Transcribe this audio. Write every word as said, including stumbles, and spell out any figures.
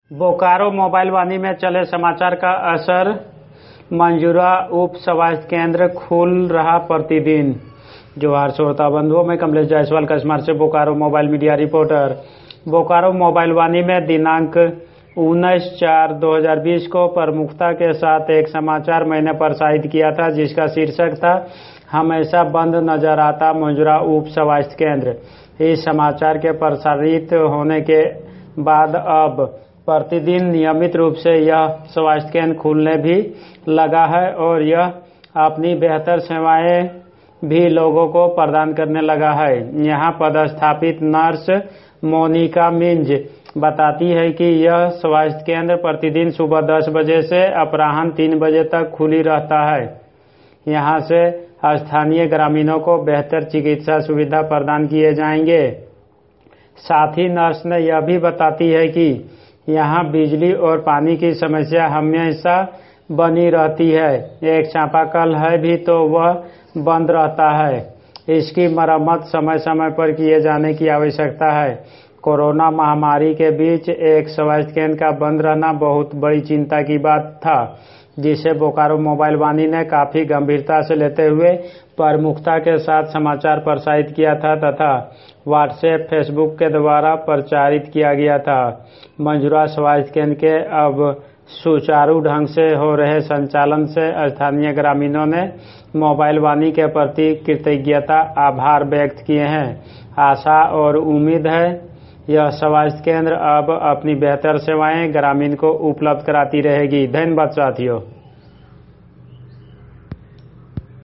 Bokaro mobile Vaani में चले समाचार का असर, मंजूरा उप स्वास्थ्य केंद्र खुल रहा प्रतिदिन। जोहार श्रोता बंधुओं, मैं कमलेश जायसवाल कस्मार से Bokaro mobile media reporter. Bokaro mobile Vaani में दिनांक उन्नीस चार दो हजार बीस को प्रमुखता के साथ एक समाचार मैंने प्रसारित किया था, जिसका शीर्षक था हमेशा बंद नजर आता मंजूरा उप स्वास्थ्य केंद्र। इस समाचार के प्रसारित होने के बाद अब प्रतिदिन नियमित रूप से यह स्वास्थ्य केंद्र खुलने भी लगा है और यह अपनी बेहतर सेवाएं भी लोगों को प्रदान करने लगा है। यहां पदस्थापित नर्स मोनिका मिंज बताती है कि यह स्वास्थ्य केंद्र प्रतिदिन सुबह दस बजे से अपराह्न तीन बजे तक खुली रहता है। यहां से स्थानीय ग्रामीणों को बेहतर चिकित्सा सुविधा प्रदान किए जाएंगे। साथ ही नर्स ने यह भी बताती है कि यहाँ बिजली और पानी की समस्या हमेशा बनी रहती है। एक चापाकल है भी तो वह बंद रहता है। इसकी मरम्मत समय समय पर किए जाने की आवश्यकता है। कोरोना महामारी के बीच एक स्वास्थ्य केंद्र का बंद रहना बहुत बड़ी चिंता की बात था, जिसे बोकारो मोबाइल वानी ने काफी गंभीरता से लेते हुए प्रमुखता के साथ समाचार प्रसारित किया था तथा व्हाट्सएप, फेसबुक के द्वारा प्रचारित किया गया था। मंजूरा स्वास्थ्य केंद्र के अब सुचारू ढंग से हो रहे संचालन से स्थानीय ग्रामीणों ने मोबाइल वानी के प्रति कृतज्ञता आभार व्यक्त किए हैं। आशा और उम्मीद है यह स्वास्थ्य केंद्र अब अपनी बेहतर सेवाएं ग्रामीण को उपलब्ध कराती रहेगी। धन्यवाद साथियों।